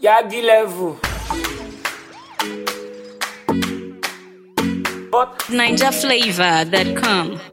Yagi level. But NinjaFlavor.com.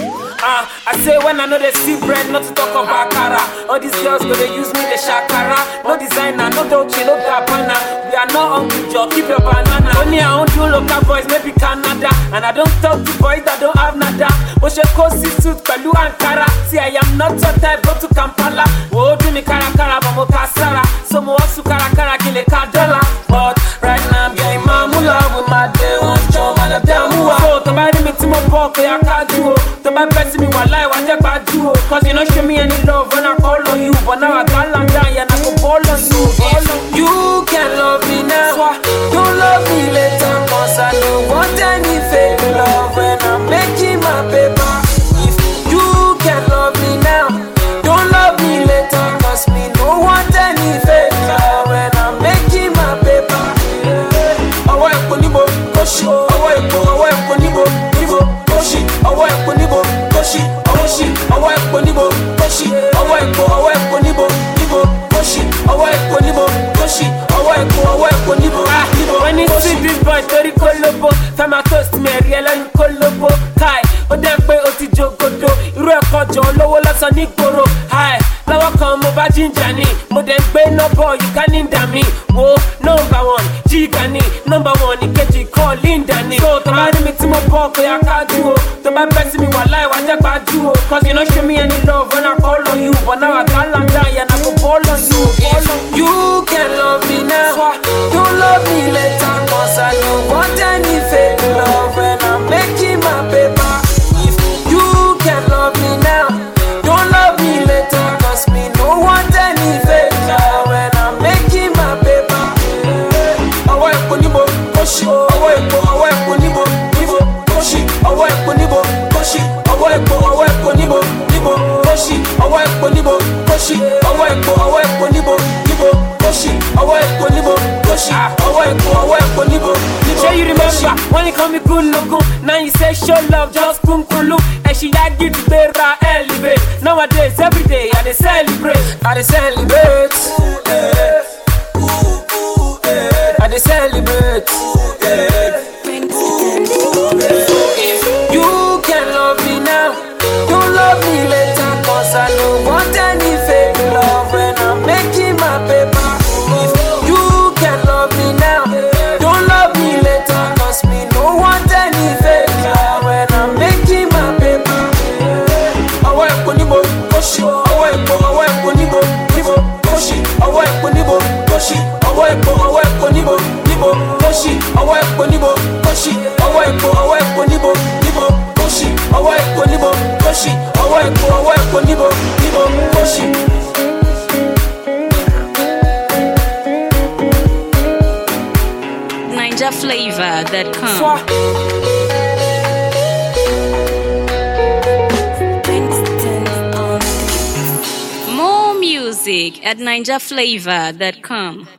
I say when I know they see bread, not to talk about cara. All these girls go they use me the shakara. No designer, no Dolce, no Gabbana. We are not hungry, Joe, keep your banana. Only I won't do local boys, maybe Canada. And I don't talk to boys that don't have nada. But she cozy suit, Kalu and Kara. See I am not your type, go to Kampala. Wo do me kara kara, bamo kasara. So mo wasu kara kara, kile kadola. But right now I'm getting mamula with my day one job and a damn so to buy me to my pocket, I can't do it. To buy me while I want to do it. Cause you don't show me any love when I call on you. But now I can't land down and I go ball on you. You can love me now, don't love me later. Cause I don't want any fake love when I'm making my paper. If you can love me now, don't love me later. Cause me don't want any fake love when I'm making my paper. Awa ekonibo, koshi. Awa ekonibo, nibo, koshi. Awa ekonibo, koshi. Awa ekonibo, koshi. Awa ekonibo, nibo, koshi. Awa ekonibo, koshi. Awa ekonibo, nibo. When you see this boy, story kolobo. Fema toast me, riela you kolobo. Kai, odempe oti jogodo. Iru ẹ̀kọ́ jọ lówó lọ́sàn ní gbòòrò. Hi, lọ́wọ́ kan mo bá jíjà ni. Mo dẹ̀ ń gbé nọ́bọ̀ yìí ká ní dà mí. Wo number one, jíga ni. Number one ìkejì kọ́ Linda ni. So tó bá rí mi tí mo bọ̀ kó yá ká dúró. Tó bá bẹ́ sí mi wà láì wá jẹ́ gbà dúró. Cause you no show me any love when I call on you. But now I can't land down and I go ball on you. You can love me now, don't love me later. Cause I don't want any fake love when I'm making my paper. If you can love me now, don't love me later. Cause me no want any fake love when I'm making my paper. Awa ekonibo, koshi. Awa ekonibo, nibo, koshi. Awa ekonibo, koshi. Awa ekonibo, nibo, koshi. Awa ekonibo, koshi. Awa ekonibo, nibo, koshi. Awa ekonibo, koshi. Awa ekonibo, nibo. Sure you remember when you call me good logo. Now you say show love, just boom kulu. And she yagi to better elevate. Nowadays every day I dey celebrate. I dey celebrate. I dey celebrate. If you can love me now, don't love me later. Cause I don't want any fake love when I'm making my paper. If you can love me now, don't love me later. Cause me no want any fake love when I'm making my paper. Awa ekonibo, koshi. Awa ekonibo, nibo, koshi. Awa ekonibo, koshi. Awa ekonibo, nibo, koshi. Awa ekonibo, koshi. Awa ekonibo, nibo, koshi. Awa ekonibo, koshi. Awa ekonibo, nibo, koshi. NinjaFlavor.com. More music at NinjaFlavor.com.